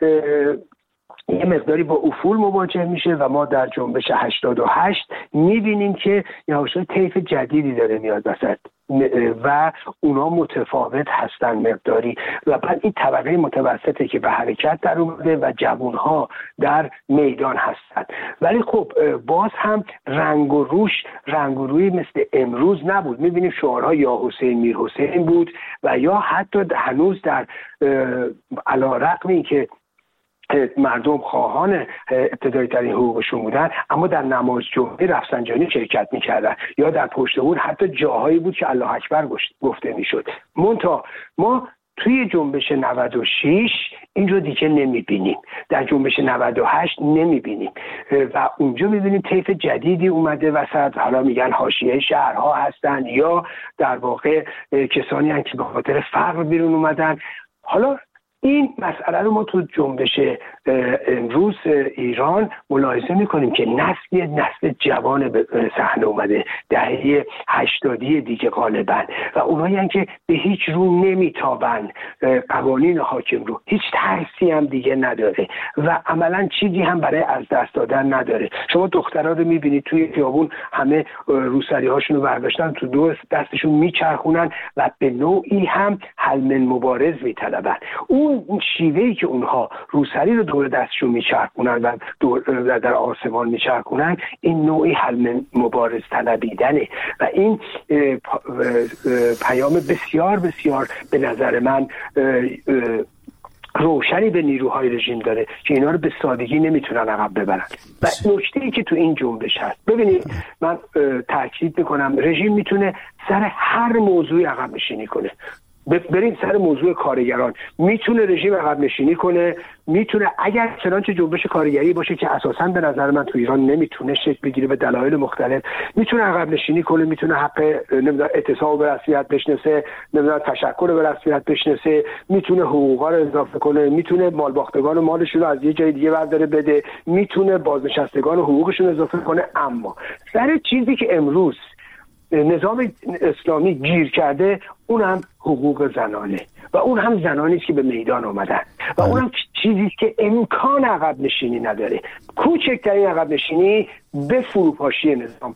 یه مقداری با افول مواجه میشه و ما در جنبش هشتاد و هشت میبینیم که یه طیف جدیدی داره میاد وسط و اونا متفاوت هستن مقداری و بعد این طبقه متوسطه که به حرکت در اومده و جوانها در میدان هستن. ولی خب باز هم رنگ و روش رنگ و روی مثل امروز نبود. میبینیم شعارها یا حسین میر حسین بود و یا حتی هنوز در علیرغم این که مردم خواهان ابتدایی ترین حقوقشون بودن اما در نماز جمعه رفسنجانی شرکت میکردن یا در پشت بون حتی جاهایی بود که الله اکبر گفته میشد. منتها ما توی جنبش نود و شش این رو دیگه نمیبینیم، در جنبش نود و هشت نمیبینیم و اونجا میبینیم طیف جدیدی اومده وسط. حالا میگن حاشیه شهرها هستن یا در واقع کسانی هستن که به خاطر فقر بیرون اومدن. حالا این مسئله رو ما تو جنبش امروز ایران ملاحظه میکنیم که نسل نسل جوان به صحنه اومده دهه هشتادی دیگه غالبا و اونایی هم که به هیچ رو نمیتابن قوانین حاکم رو، هیچ ترسی هم دیگه نداره و عملا چیزی هم برای از دست دادن نداره. شما دخترها رو میبینید توی خیابون همه روسری هاشون رو برداشتن تو دو دستشون میچرخونن و به نوعی هم حل من مبارز میطلبن. اون شیوهی که اونها روسری رو دور دستشون میچرخونن و دور در آسمان میچرخونن این نوعی حل من مبارز طلبیدنه و این پیام بسیار بسیار به نظر من روشنی به نیروهای رژیم داره که اینا رو به سادگی نمیتونن عقب ببرن. و نکته‌ای که تو این جنبش هست، ببینید من تاکید میکنم رژیم میتونه سر هر موضوعی عقب نشینی کنه. بریم سر موضوع کارگران، میتونه رژیم عقب نشینی کنه، میتونه اگر چنانچه جنبش کارگری باشه که اساساً به نظر من تو ایران نمیتونه شکل بگیره به دلایل مختلف، میتونه عقب نشینی کنه، میتونه حق نمیدونم اعتصاب به رسمیت بشناسه، نمیدونم تشکر به رسمیت بشناسه، میتونه حقوقا رو اضافه کنه، میتونه مالباختگان و مالشون رو از یه جای دیگه برداره بده، میتونه بازنشستگان و حقوقشون اضافه کنه. اما سر چیزی که امروز نظام اسلامی گیر کرده اون هم حقوق زنانه و اون هم زنانی است که به میدان آمدن و اون هم چیزی است که امکان عقب نشینی نداره. کوچکترین عقب نشینی به فروپاشی نظام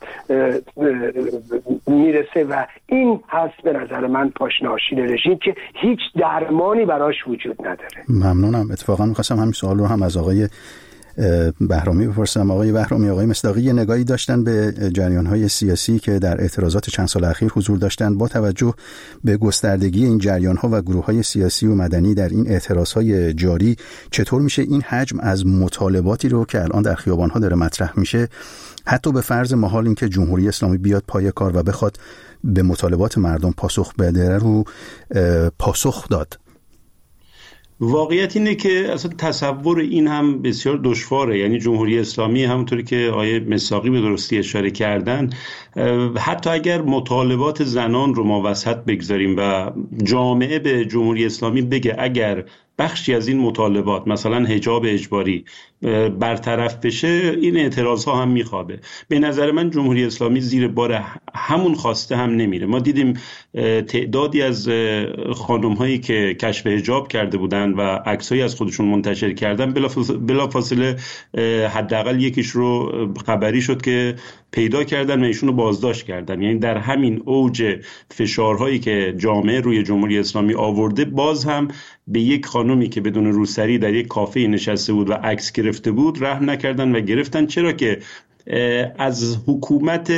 میرسه و این هست به نظر من پاشناشین رژیم که هیچ درمانی براش وجود نداره. ممنونم. اتفاقا می‌خواستم همین سوال رو هم از آقای بهرامی بپرسم. آقای بهرامی، آقای مصداقی یه نگاهی داشتن به جریان‌های سیاسی که در اعتراضات چند سال اخیر حضور داشتن. با توجه به گستردگی این جریان‌ها و گروه‌های سیاسی و مدنی در این اعتراض‌های جاری، چطور میشه این حجم از مطالباتی رو که الان در خیابان‌ها داره مطرح میشه، حتی به فرض محال اینکه جمهوری اسلامی بیاد پای کار و بخواد به مطالبات مردم پاسخ بده، رو پاسخ داد؟ واقعیت اینه که اصلا تصور این هم بسیار دشواره. یعنی جمهوری اسلامی همونطوری که آیه مساقی به درستی اشاره کردن، حتی اگر مطالبات زنان رو ما وسط بگذاریم و جامعه به جمهوری اسلامی بگه اگر بخشی از این مطالبات مثلا حجاب اجباری برطرف بشه، این اعتراض ها هم میخوابه. به نظر من جمهوری اسلامی زیر بار همون خواسته هم نمیره. ما دیدیم تعدادی از خانم هایی که کشف حجاب کرده بودن و عکسایی از خودشون منتشر کردن، بلافاصله حداقل یکیش رو خبری شد که پیدا کردن و ایشون رو بازداشت کردن. یعنی در همین اوج فشارهایی که جامعه روی جمهوری اسلامی آورده، باز هم به یک خانومی که بدون روسری در یک کافه نشسته بود و عکس گرفته بود رحم نکردن و گرفتن. چرا که از حکومت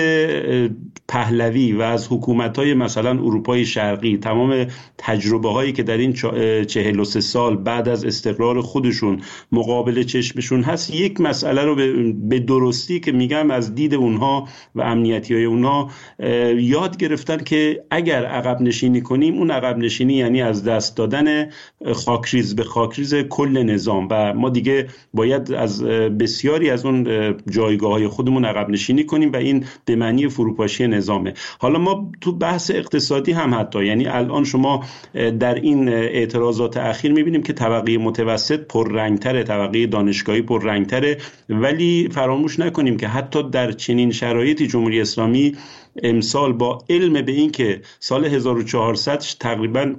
پهلوی و از حکومت‌های مثلا اروپای شرقی تمام تجربه هایی که در این چهل و سه سال بعد از استقرار خودشون مقابل چشمشون هست، یک مسئله رو به درستی که میگم از دید اونها و امنیتی های اونها یاد گرفتن که اگر عقب نشینی کنیم، اون عقب نشینی یعنی از دست دادن خاکریز به خاکریز کل نظام و ما دیگه باید از بسیاری از اون جایگاه های خودمون عقب نشینی کنیم و این به معنی فروپاشی نظامه. حالا ما تو بحث اقتصادی هم حتی، یعنی الان شما در این اعتراضات اخیر میبینیم که طبقه متوسط پررنگتره، طبقه دانشگاهی پررنگتره، ولی فراموش نکنیم که حتی در چنین شرایطی جمهوری اسلامی امسال با علم به این که سال هزار و چهارصد تقریباً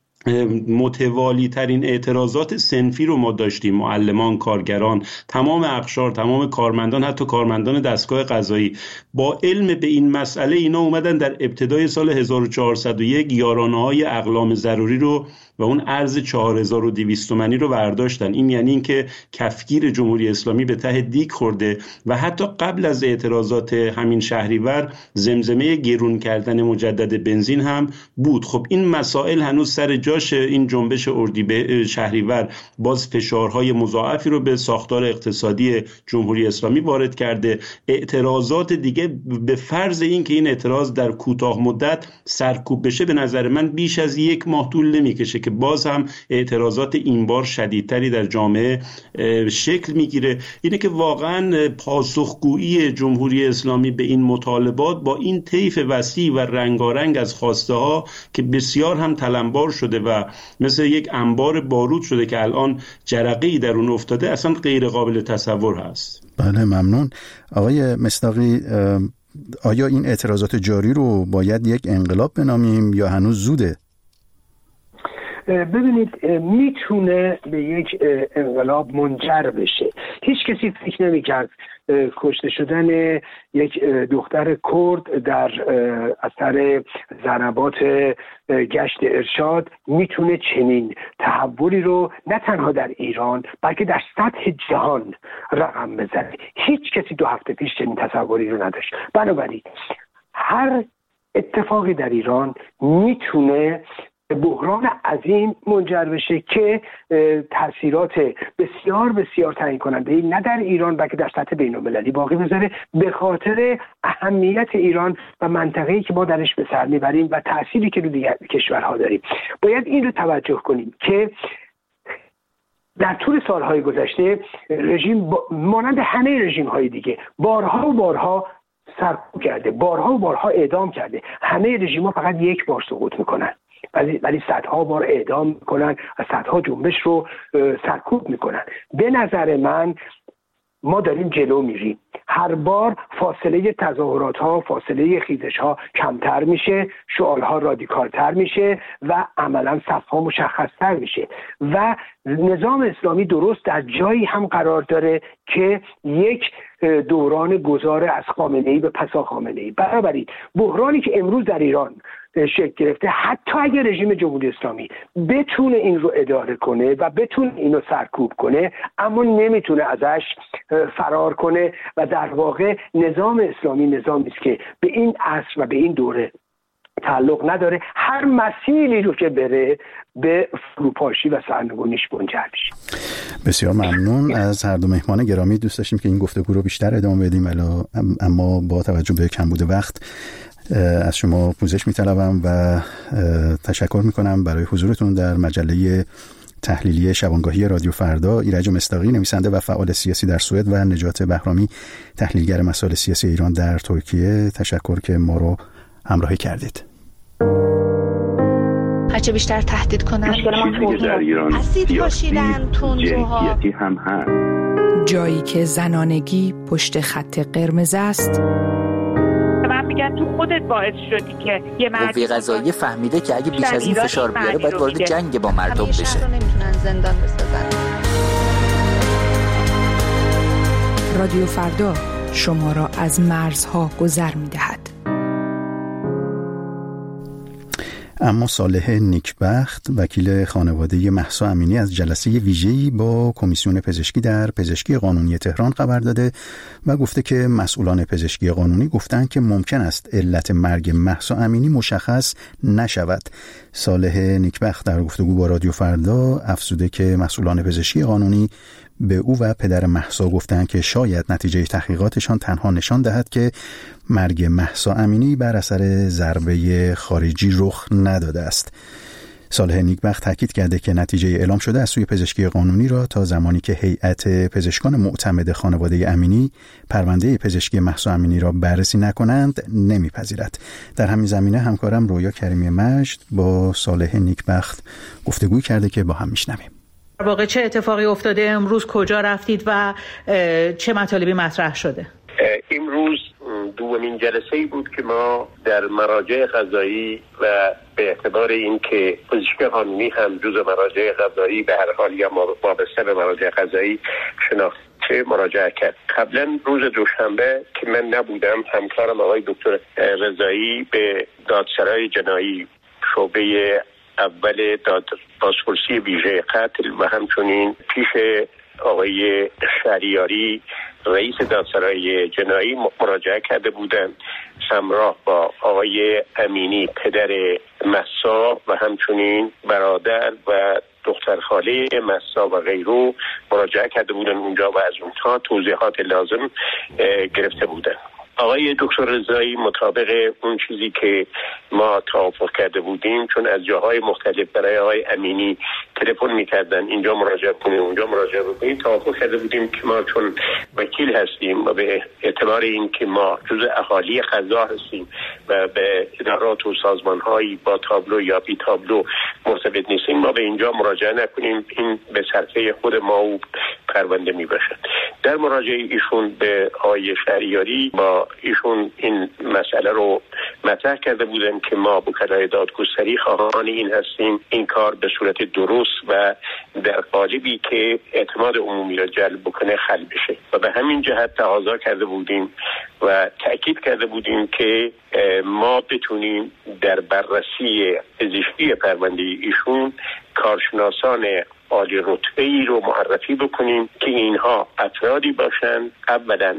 متوالی ترین اعتراضات صنفی رو ما داشتیم، معلمان، کارگران، تمام اقشار، تمام کارمندان، حتی کارمندان دستگاه قضایی، با علم به این مسئله اینا اومدن در ابتدای سال هزار و چهارصد و یک یارانه‌های اقلام ضروری رو و اون ارز چهار هزار و دویست تومانی رو برداشتن. این یعنی این که کفگیر جمهوری اسلامی به ته دیگ خورده و حتی قبل از اعتراضات همین شهریور زمزمه گرون کردن مجدد بنزین هم بود. خب این مسائل هنوز سر جاش. این جنبش اردیبهشت شهریور باز فشارهای مضاعفی رو به ساختار اقتصادی جمهوری اسلامی وارد کرده. اعتراضات دیگه به فرض این که این اعتراض در کوتاه مدت سرکوب بشه، به نظر من بیش از یک ماه طول نمیکشه که باز هم اعتراضات این بار شدیدتری در جامعه شکل میگیره. اینه که واقعا پاسخگویی جمهوری اسلامی به این مطالبات با این طیف وسیع و رنگارنگ از خواسته ها که بسیار هم تلمبار شده و مثل یک انبار بارود شده که الان جرقه‌ای در اون افتاده، اصلا غیر قابل تصور هست. بله ممنون. آقای مصداقی، آیا این اعتراضات جاری رو باید یک انقلاب بنامیم یا هنوز زوده؟ ببینید، میتونه به یک انقلاب منجر بشه. هیچ کسی فکر نمی‌کرد کشته شدن یک دختر کرد در اثر ضربات گشت ارشاد میتونه چنین تحولی رو نه تنها در ایران بلکه در سطح جهان رقم بزنه. هیچ کسی دو هفته پیش چنین تصوری رو نداشت. بنابراین هر اتفاقی در ایران میتونه بحران عظیم منجر بشه که تاثیرات بسیار بسیار تعیین کننده نه در ایران بلکه در سطح بین‌المللی باقی بذاره، به خاطر اهمیت ایران و منطقه‌ای که ما درش به سر میبریم و تأثیری که رو دیگر کشورها داریم. باید این رو توجه کنیم که در طول سالهای گذشته رژیم مانند همه رژیم‌های دیگه بارها و بارها سرکوب کرده، بارها و بارها اعدام کرده. همه رژیم‌ها فقط یک بار سقوط میکنن، ولی ولی صدها بار اعدام میکنن و صدها جنبش رو سرکوب میکنن. به نظر من ما داریم جلو میریم. هر بار فاصله تظاهرات ها، فاصله خیزش ها کمتر میشه، شعار ها رادیکالتر میشه و عملا صف ها مشخصتر میشه و نظام اسلامی درست در جایی هم قرار داره که یک دوران گذار از خامنه‌ای به پسا خامنه‌ای. بنابراین بحرانی که امروز در ایران شکل گرفته، حتی اگر رژیم جمهوری اسلامی بتونه این رو اداره کنه و بتونه اینو سرکوب کنه، اما نمیتونه ازش فرار کنه و در واقع نظام اسلامی نظامی است که به این عصر و به این دوره تعلق نداره. هر مسیری رو که بره به فروپاشی و سرنگونیش منجر میشه. بسیار ممنون از هر دو مهمان گرامی. دوست داشتیم که این گفتگو رو بیشتر ادامه بدیم، اما با توجه به کمبود وقت از شما پوزش می‌طلبم و تشکر می‌کنم برای حضورتون در مجله تحلیلی شبانگاهی رادیو فردا، ایرج مصداقی نویسنده و فعال سیاسی در سوئد و نجات بهرامی تحلیلگر مسائل سیاسی ایران در ترکیه، تشکر که ما رو همراهی کردید. هرچه بیشتر تهدید کنن اسید پاشیدن تندروها هم هست. جایی که زنانگی پشت خط قرمز است، من میگم تو خودت باعث شدی که یه مردی قوه قضاییه فهمیده که اگه بیش از این فشار بیاره باید وارد جنگ با مردم بشه. همیشه رو نمیتونن زندان بسازن. رادیو فردا شما را از مرزها گذر میدهد. اما صالح نیکبخت وکیل خانواده مهسا امینی از جلسه ویژه‌ای با کمیسیون پزشکی در پزشکی قانونی تهران خبر داده و گفته که مسئولان پزشکی قانونی گفتند که ممکن است علت مرگ مهسا امینی مشخص نشود. صالح نیکبخت در گفتگو با رادیو فردا افزوده که مسئولان پزشکی قانونی به او و پدر مهسا گفتند که شاید نتیجه تحقیقاتشان تنها نشان دهد که مرگ مهسا امینی بر اثر ضربه خارجی رخ نداده است. صالح نیکبخت تاکید کرده که نتیجه اعلام شده از سوی پزشکی قانونی را تا زمانی که هیئت پزشکان معتمد خانواده امینی پرونده پزشکی مهسا امینی را بررسی نکنند نمیپذیرد. در همین زمینه همکارم رویا کریمی مجد با صالح نیکبخت گفتگو کرده که با هم میشنویم. در واقع چه اتفاقی افتاده امروز، کجا رفتید و چه مطالبی مطرح شده؟ امروز دومین جلسه‌ای بود که ما در مراجع قضایی و به اعتبار اینکه پزشک قانونی هم جزء مراجع قضایی به هر حال یا وابسته به مراجع قضایی شناخته مراجعه کرد. قبلا روز دوشنبه که من نبودم، همکارم آقای دکتر رضایی به دادسرای جنایی شعبه اول داد بازپرسی ویژه قتل و همچنین پیش آقای شهریاری رئیس دادسرای جنایی مراجعه کرده بودند، همراه با آقای امینی پدر مهسا و همچنین برادر و دختر خاله مهسا و غیره مراجعه کرده بودند اونجا و از اونها توضیحات لازم گرفته بودند. آقای دکتر رضایی مطابق اون چیزی که ما توافق کرده بودیم، چون از جاهای مختلف برای آقای امینی تلفن می‌کردن اینجا مراجعه کنیم اونجا مراجعه کنیم، توافق کرده بودیم که ما چون وکیل هستیم و به اعتبار این که ما جزء اهالی قضا هستیم و به ادارات و سازمان‌هایی با تابلو یا بی تابلو مرتبط نیستیم، ما به اینجا مراجعه نکنیم، این به صرفه خود ما و پرونده میباشد. در مراجعه ایشون به آقای شهریاری با ایشون این مسئله رو مطرح کرده بودن که ما وکلای دادگستری خواهان این هستیم این کار به صورت درست و در قالبی که اعتماد عمومی را جلب بکنه حل بشه و به همین جهت تقاضا کرده بودیم و تأکید کرده بودیم که ما بتونیم در بررسی پزشکی پرونده ایشون کارشناسان عالی رتبه ای رو معرفی بکنیم که اینها افرادی باشند اولا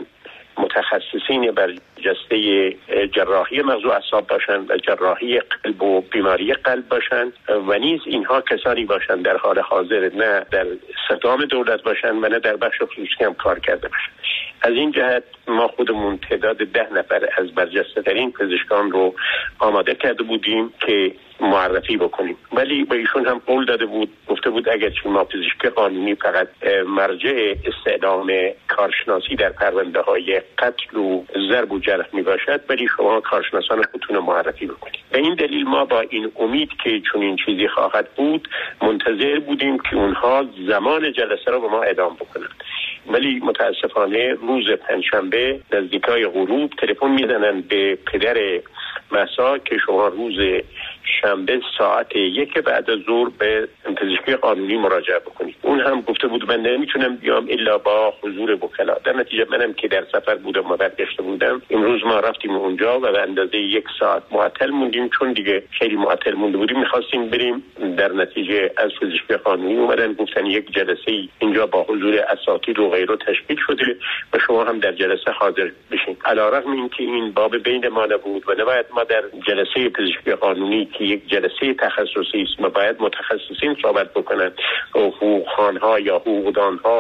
متخصصین بر جسته جراحی مغز و اعصاب باشند و جراحی قلب و بیماری قلب باشند و نیز اینها کسانی باشند در حال حاضر نه در ستام دولت باشند و نه در بخش خصوصی هم کار کرده باشند. از این جهت ما خودمون تعداد ده نفر از برجسته ترین پزشکان رو آماده کرده بودیم که معرفی بکنیم، ولی به ایشون هم قول داده بود، گفته بود اگرچه ما پزشک قانونی فقط مرجع استعلام کارشناسی در پرونده های قتل و ضرب و جرح می باشد، ولی شما کارشناسان خودتون معرفی بکنید. به این دلیل ما با این امید که چون این چیزی خواهد بود منتظر بودیم که اونها زمان جلسه رو به ما اعلام بکنند، ولی متاسفانه روز پنجشنبه نزدیکای غروب تلفن میزنن به پدر مهسا که شما روز شنبه ساعت یک بعد از ظهر به پزشکی قانونی مراجعه بکنید. اون هم گفته بود من نمیتونم بیام الا با حضور وکلا. در نتیجه منم که در سفر بودم و برگشته بودم، امروز ما رفتیم اونجا و به اندازه یک ساعت معطل موندیم، چون دیگه خیلی معطل مونده بودیم، میخواستیم بریم. در نتیجه از پزشکی قانونی اومدن گفتن یک جلسه اینجا با حضور اساتید و غیره تشکیل شده و شما هم در جلسه حاضر بشین. علیرغم اینکه این باب بین ما نبود و نباید ما در جلسه پزشکی قانونی که یک جلسه تخصصی است و باید متخصصین صحبت بکنن، حقوقخوان‌ها یا حقوقدان‌ها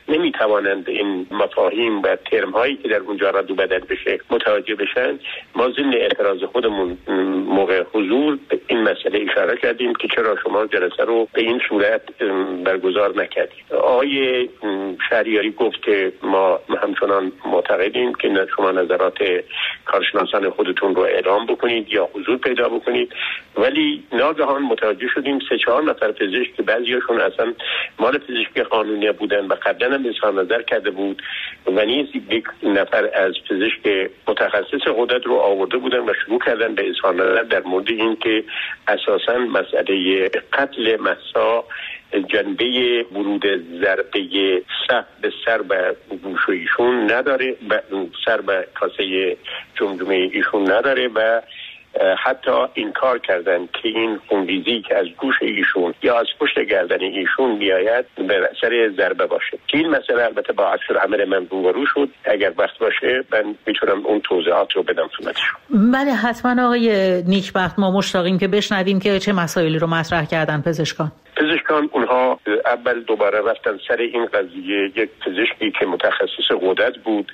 نمیتوانند این مفاهیم و ترم هایی که در اونجا رد و بدل بشه متوجه بشن. ما ضمن اعتراض خودمون موقع حضور به این مسئله اشاره کردیم که چرا شما جلسه رو به این صورت برگزار نکردید. آقای شهریاری گفت که ما همچنان معتقدیم که شما نظرات کارشناسان خودتون رو اعلام بکنید یا حضور پیدا بکنید، ولی ناگهان متوجه شدیم سه چهار نفر پزشک که بعضیاشون اصلا مال پزشکی قانونی بودن و قبلا هم اظهار نظر کرده بود و نیز یک نفر از پزشک متخصص غدد رو آورده بودن و شروع کردن به اظهار نظر در مورد این که اساساً مسئله قتل مهسا جنبه ورود ضربه سه به سر به گوش ایشون نداره، سر به کاسه جمجمه ایشون نداره و حتی انکار کردن که این خونریزی که از گوش ایشون یا از پشت گردن ایشون میآید به اثر ضربه باشه. که این مسئله البته با عکس العمل من روبرو شد. اگر وقت باشه من میتونم اون توضیحات رو بدم خدمتشون. بله حتما آقای نیکبخت، ما مشتاقیم که بشنویم که چه مسائلی رو مطرح کردن پزشکان. پزشکان اونها اول دوباره رفتن سر این قضیه. یک پزشکی که متخصص غدد بود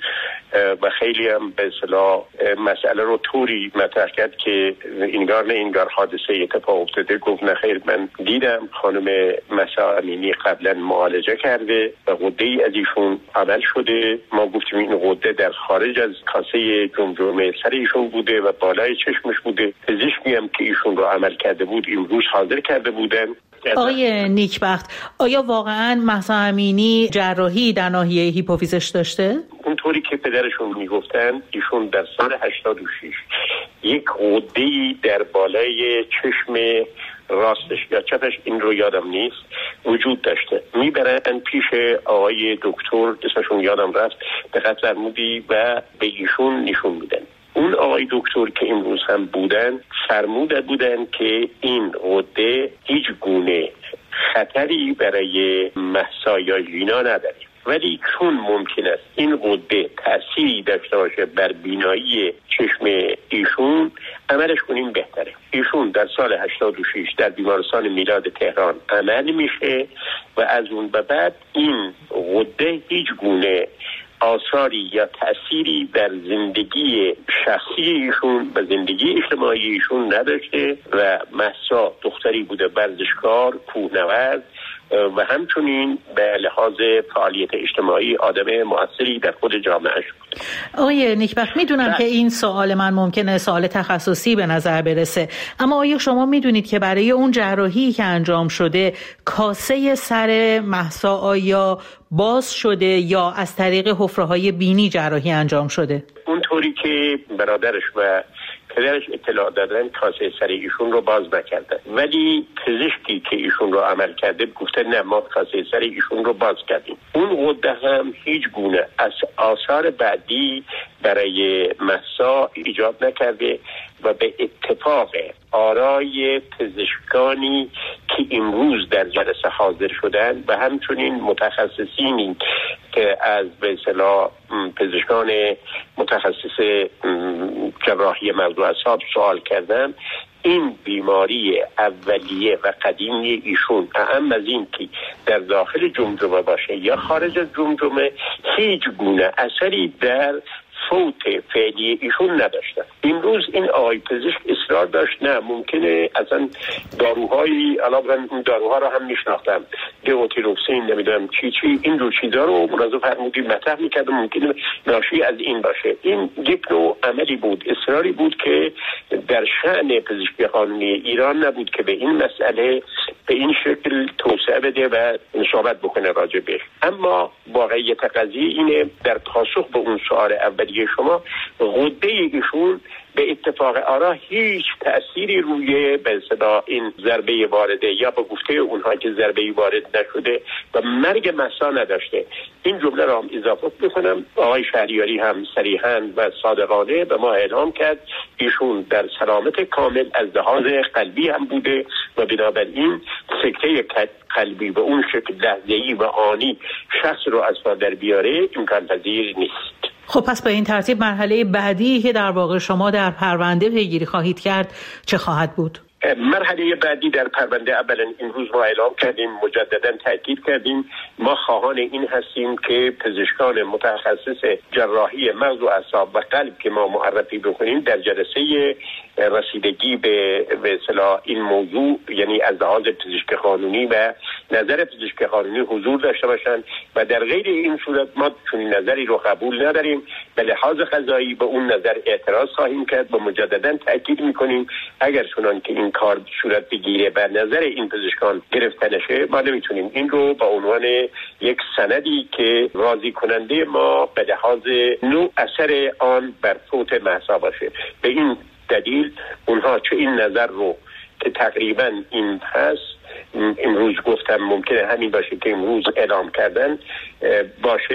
و خیلی هم به اصطلاح مسئله رو طوری مطرح کرد که انگار نه انگار حادثه اتفاق افتاده. گفت نه خیر، من دیدم خانم مهسا امینی قبلا معالجه کرده و غده ای از ایشون عمل شده. ما گفتیم این غده در خارج از کاسه جمجمه سر ایشون بوده و بالای چشمش بوده. پزشکی هم که ایشون رو عمل کرده بود امروز حاضر کرده بودن. آقای نیکبخت، آیا واقعا مهسا امینی جراحی در ناحیه هیپوفیزش داشته؟ اونطوری که پدرشون میگفتن ایشون در سال هشتاد و شش یک غده‌ای در بالای چشم راستش یا چپش، این رو یادم نیست، وجود داشته. میبرن پیش آقای دکتر، اسمشون یادم رفت، دقت فرمودی، و به ایشون نشون میدن. اون آقای دکتر که امروز هم بودن فرموده بودن که این غده هیچ گونه خطری برای مهسا یا ژینا نداره، ولی چون ممکن است این غده تأثیری داشته باشه بر بینایی چشم ایشون، عملش کنیم بهتره. ایشون در سال هشتاد و شش در بیمارستان میلاد تهران عمل میشه و از اون به بعد این غده هیچ گونه آثاری یا تأثیری در زندگی شخصی ایشون و زندگی اجتماعی ایشون نداشته و مهسا دختری بوده ورزشکار، کوهنورد و همچنین به لحاظ فعالیت اجتماعی آدم مؤثری در خود جامعه شد. آقای نیکبخت، میدونم که این سوال من ممکنه سوال تخصصی به نظر برسه، اما آیا شما میدونید که برای اون جراحی که انجام شده کاسه سر مهسا آیا باز شده یا از طریق حفره‌های بینی جراحی انجام شده؟ اونطوری که برادرش و پدرش اطلاع دادن کاسه سر ایشون رو باز نکردن، ولی پزشکی که ایشون رو عمل کرده گفته نه ما کاسه سر ایشون رو باز کردیم. اون غده هم هیچ گونه از آثار بعدی برای مهسا ایجاد نکرده و به اتفاق آرای پزشکانی که امروز در جلسه حاضر شدن و همچنین متخصصینی که از به اصطلاح پزشکان متخصص جراحی مغز و اعصاب سوال کردن، این بیماری اولیه و قدیمی ایشون اهم از این که در داخل جمجمه باشه یا خارج از جمجمه هیچ گونه اثری در فوت فعلی ایشون نداشتن. امروز این آقای پزشک اصرار داشت نه ممکنه اصلا داروهایی، الان من داروها رو هم میشناختم، دیوتیروکسین نمیدونم چی چی این رو چیزا رو مرضی فرمودی مطرح میکرد ممکنه ناشی از این باشه. این یک نوع عملی بود، اصراری بود که در شأن پزشکی قانونی ایران نبود که به این مسئله به این شکل توسعه بده و صحبت بکنه راجع بهش. اما واقعیت قضیه اینه در پاسخ به اون سوال اولی شما، غده ایشون به اتفاق آرا هیچ تأثیری روی به اصطلاح این ضربه وارده یا به گفته اونها که ضربه وارد نشده و مرگ مهسا نداشته. این جمله را هم اضافه بکنم، آقای شهریاری هم صریحاً و صادقانه به ما اعلام کرد ایشون در سلامت کامل از لحاظ قلبی هم بوده و بنابراین سکته قلبی به اون شکل لحظه‌ای و آنی شخص رو از پا در بیاره امکان پذیر نیست. خب پس به این ترتیب مرحله بعدی که در واقع شما در پرونده پیگیری خواهید کرد چه خواهد بود؟ مرحله بعدی در پرونده اولا امروز ما اعلام کردیم، مجددا تاکید کردیم، ما خواهان این هستیم که پزشکان متخصص جراحی مغز و اعصاب و قلب که ما معرفی بکنیم در جلسه رسیدگی به به اصطلاح این موضوع، یعنی از لحاظ پزشک قانونی و نظر پزشک قانونی حضور داشته باشند و در غیر این صورت ما چون نظری رو قبول نداریم، به لحاظ قضایی به اون نظر اعتراض خواهیم کرد و مجددا تاکید میکنیم اگر چنان که این کار صورت بگیره و نظر این پزشکان گرفته نشه، ما نمیتونیم این رو با عنوان یک سندی که راضی کننده ما به لحاظ نوع اثر آن بر فوت مهسا باشه. به این دلیل اونها چه این نظر رو که تقریبا این هست امروز گفتم ممکنه همین باشه که امروز اعلام کردن باشه